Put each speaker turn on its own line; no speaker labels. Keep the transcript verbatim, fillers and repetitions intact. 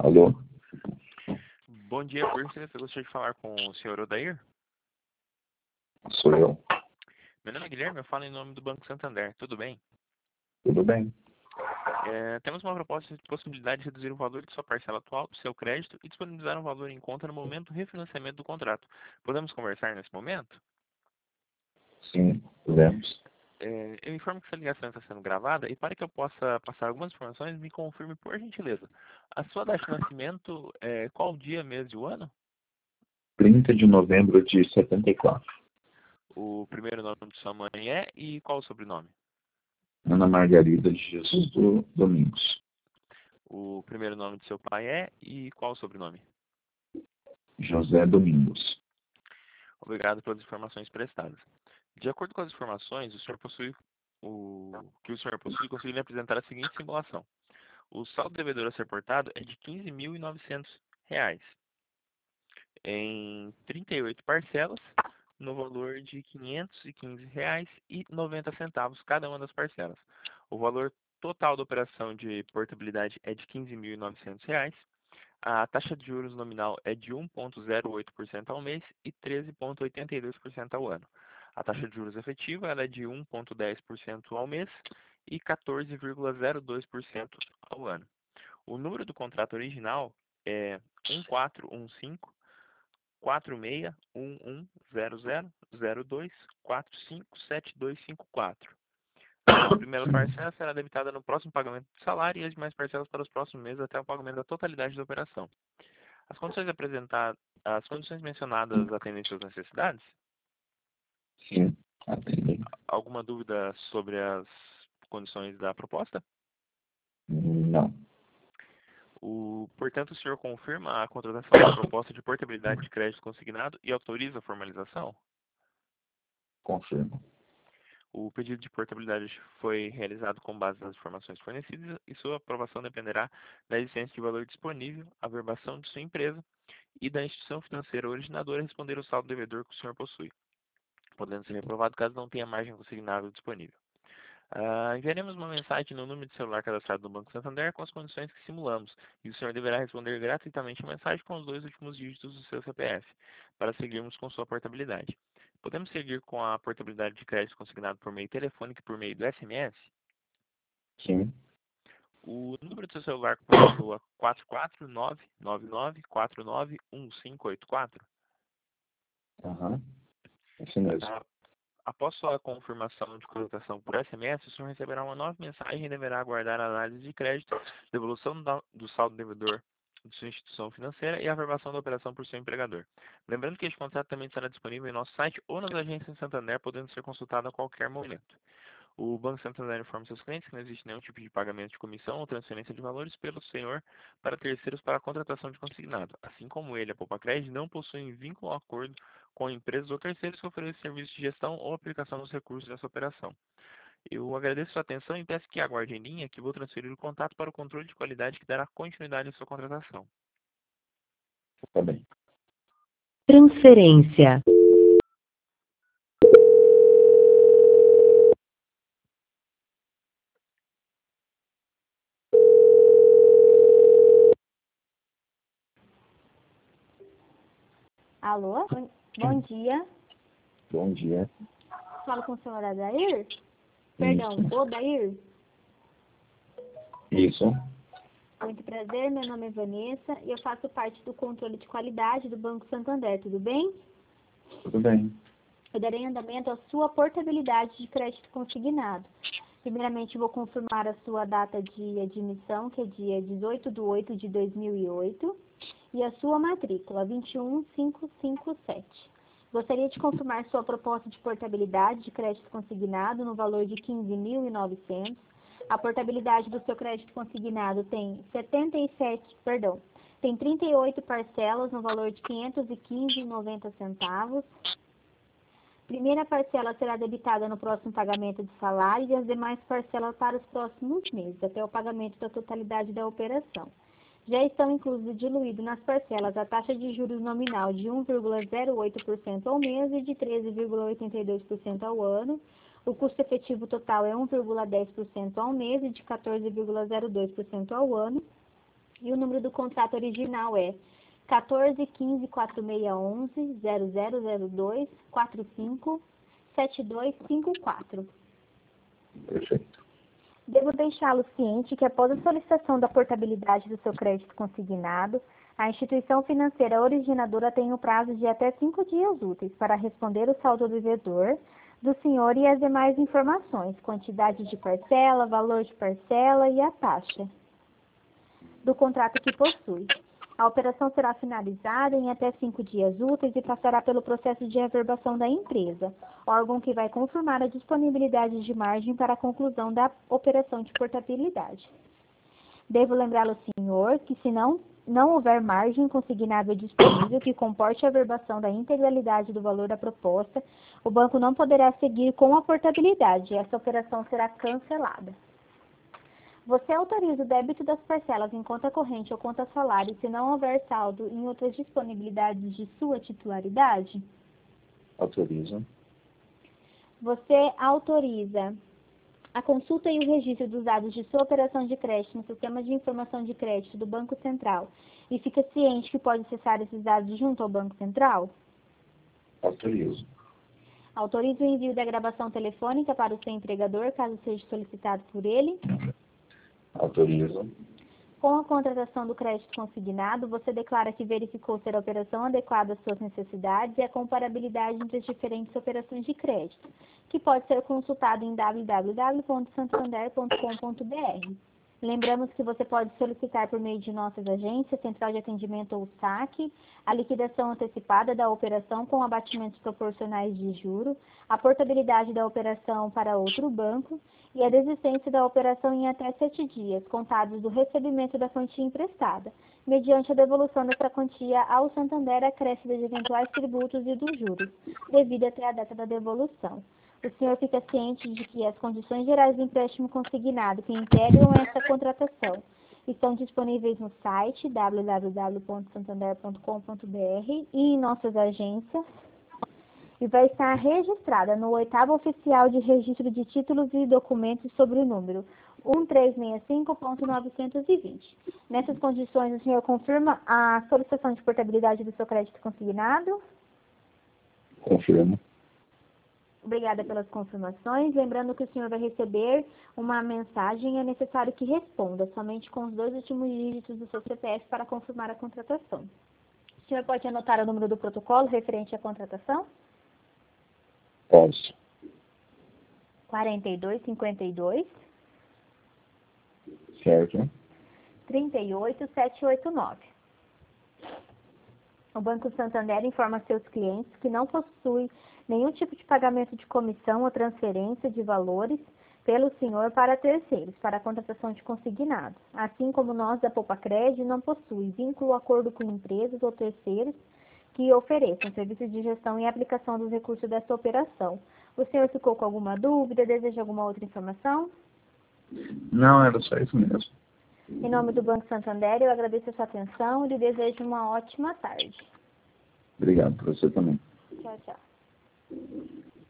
Alô?
Bom dia, por gentileza, eu gostaria de falar com o senhor Odair.
Sou eu.
Meu nome é Guilherme, eu falo em nome do Banco Santander, tudo bem?
Tudo bem?
É, temos uma proposta de possibilidade de reduzir o valor de sua parcela atual do seu crédito e disponibilizar um valor em conta no momento do refinanciamento do contrato. Podemos conversar nesse momento?
Sim, podemos.
É, eu informo que essa ligação está sendo gravada e para que eu possa passar algumas informações, me confirme por gentileza. A sua data de nascimento, é, qual dia, mês e o ano?
trinta de novembro de setenta e quatro.
O primeiro nome de sua mãe é e qual o sobrenome?
Ana Margarida de Jesus do Domingos.
O primeiro nome de seu pai é e qual o sobrenome?
José Domingos.
Obrigado pelas informações prestadas. De acordo com as informações, o senhor possui o que o senhor possui, consegui lhe apresentar a seguinte simulação. O saldo devedor a ser portado é de quinze mil e novecentos reais em trinta e oito parcelas, no valor de quinhentos e quinze reais e noventa centavos cada uma das parcelas. O valor total da operação de portabilidade é de quinze mil e novecentos reais. A taxa de juros nominal é de um vírgula zero oito por cento ao mês e treze vírgula oitenta e dois por cento ao ano. A taxa de juros efetiva ela é de um vírgula dez por cento ao mês e quatorze vírgula zero dois por cento ao ano. O número do contrato original é um quatro um cinco, quatro seis um um zero zero zero dois quatro cinco sete dois cinco quatro. A primeira parcela será debitada no próximo pagamento do salário e as demais parcelas para os próximos meses até o pagamento da totalidade da operação. As condições apresentadas, as condições mencionadas atendem suas necessidades?
Sim, atendem.
Alguma dúvida sobre as condições da proposta?
Não,
O, portanto, o senhor confirma a contratação da proposta de portabilidade de crédito consignado e autoriza a formalização?
confirmo.
O pedido de portabilidade foi realizado com base nas informações fornecidas e sua aprovação dependerá da existência de valor disponível, a verbação de sua empresa e da instituição financeira originadora responder ao saldo devedor que o senhor possui, podendo ser reprovado caso não tenha margem consignável disponível. Ah, enviaremos uma mensagem no número de celular cadastrado no Banco Santander com as condições que simulamos, e o senhor deverá responder gratuitamente a mensagem com os dois últimos dígitos do seu C P F, para seguirmos com sua portabilidade. Podemos seguir com a portabilidade de crédito consignado por meio telefônico e por meio do S M S?
Sim.
O número do seu celular continua quatro quatro nove nove nove quatro nove um cinco oito quatro?
Aham. Isso mesmo.
Ah, após sua confirmação de contratação por S M S, o senhor receberá uma nova mensagem e deverá aguardar a análise de crédito, devolução da- do saldo devedor de sua instituição financeira e a aprovação da operação por seu empregador. Lembrando que este contrato também estará disponível em nosso site ou nas agências Santander, podendo ser consultado a qualquer momento. O Banco Santander informa seus clientes que não existe nenhum tipo de pagamento de comissão ou transferência de valores pelo senhor para terceiros para a contratação de consignado. Assim como ele, a Poupa-Cred, não possuem vínculo ou acordo com empresas ou terceiros que oferecem serviços de gestão ou aplicação dos recursos dessa operação. Eu agradeço sua atenção e peço que aguarde em linha que vou transferir o contato para o controle de qualidade que dará continuidade à sua contratação.
Tá bem.
Transferência.
Alô? Bom, bom dia.
Bom dia.
Falo com o senhor Adair? Perdão,
Isso.
Odair?
Isso.
Muito prazer, meu nome é Vanessa e eu faço parte do controle de qualidade do Banco Santander, tudo bem?
Tudo bem.
Eu darei andamento à sua portabilidade de crédito consignado. Primeiramente, vou confirmar a sua data de admissão, que é dia dezoito de oito de dois mil e oito, e a sua matrícula, vinte e um mil quinhentos e cinquenta e sete. Gostaria de confirmar sua proposta de portabilidade de crédito consignado no valor de quinze mil e novecentos. A portabilidade do seu crédito consignado tem setenta e sete, perdão, tem trinta e oito parcelas no valor de quinhentos e quinze reais e noventa centavos. Primeira parcela será debitada no próximo pagamento de salário e as demais parcelas para os próximos meses, até o pagamento da totalidade da operação. Já estão inclusos diluídos nas parcelas a taxa de juros nominal de um vírgula zero oito por cento ao mês e de treze vírgula oitenta e dois por cento ao ano. O custo efetivo total é um vírgula dez por cento ao mês e de quatorze vírgula zero dois por cento ao ano. E o número do contrato original é quatorze, quinze, quarenta e seis, onze, zero zero zero dois, quatro cinco, sete dois cinco quatro.
Perfeito.
Devo deixá-lo ciente que após a solicitação da portabilidade do seu crédito consignado, a instituição financeira originadora tem o prazo de até cinco dias úteis para responder o saldo devedor do senhor e as demais informações, quantidade de parcela, valor de parcela e a taxa do contrato que possui. A operação será finalizada em até cinco dias úteis e passará pelo processo de averbação da empresa, órgão que vai confirmar a disponibilidade de margem para a conclusão da operação de portabilidade. Devo lembrá-lo, senhor, que se não, não houver margem consignável disponível que comporte a averbação da integralidade do valor da proposta, o banco não poderá seguir com a portabilidade e essa operação será cancelada. Você autoriza o débito das parcelas em conta corrente ou conta salário se não houver saldo em outras disponibilidades de sua titularidade?
Autorizo.
Você autoriza a consulta e o registro dos dados de sua operação de crédito no sistema de informação de crédito do Banco Central e fica ciente que pode acessar esses dados junto ao Banco Central?
Autorizo.
Autoriza o envio da gravação telefônica para o seu empregador, caso seja solicitado por ele?
Autorizo.
Com a contratação do crédito consignado, você declara que verificou ser a operação adequada às suas necessidades e a comparabilidade entre as diferentes operações de crédito, que pode ser consultado em w w w ponto santander ponto com ponto b r. Lembramos que você pode solicitar por meio de nossas agências, central de atendimento ou saque, a liquidação antecipada da operação com abatimentos proporcionais de juro, a portabilidade da operação para outro banco e a desistência da operação em até sete dias, contados do recebimento da quantia emprestada, mediante a devolução dessa quantia ao Santander acrescida de eventuais tributos e dos juros, devido até a data da devolução. O senhor fica ciente de que as condições gerais do empréstimo consignado que integram essa contratação estão disponíveis no site w w w ponto santander ponto com ponto b r e em nossas agências e vai estar registrada no oitavo oficial de registro de títulos e documentos sobre o número um três seis cinco ponto novecentos e vinte. Nessas condições, o senhor confirma a solicitação de portabilidade do seu crédito consignado?
Confirmo.
Obrigada pelas confirmações. Lembrando que o senhor vai receber uma mensagem, é necessário que responda somente com os dois últimos dígitos do seu C P F para confirmar a contratação. O senhor pode anotar o número do protocolo referente à contratação?
Posso.
quarenta e dois, cinquenta e dois,
Certo.
trinta e oito, setecentos e oitenta e nove. O Banco Santander informa seus clientes que não possui nenhum tipo de pagamento de comissão ou transferência de valores pelo senhor para terceiros, para a contratação de consignado. Assim como nós da Poupa Crédito não possui vínculo ou acordo com empresas ou terceiros que ofereçam serviços de gestão e aplicação dos recursos dessa operação. O senhor ficou com alguma dúvida? Deseja alguma outra informação?
Não, era só isso mesmo.
Em nome do Banco Santander, eu agradeço a sua atenção e lhe desejo uma ótima tarde.
Obrigado, para você também.
Tchau, tchau.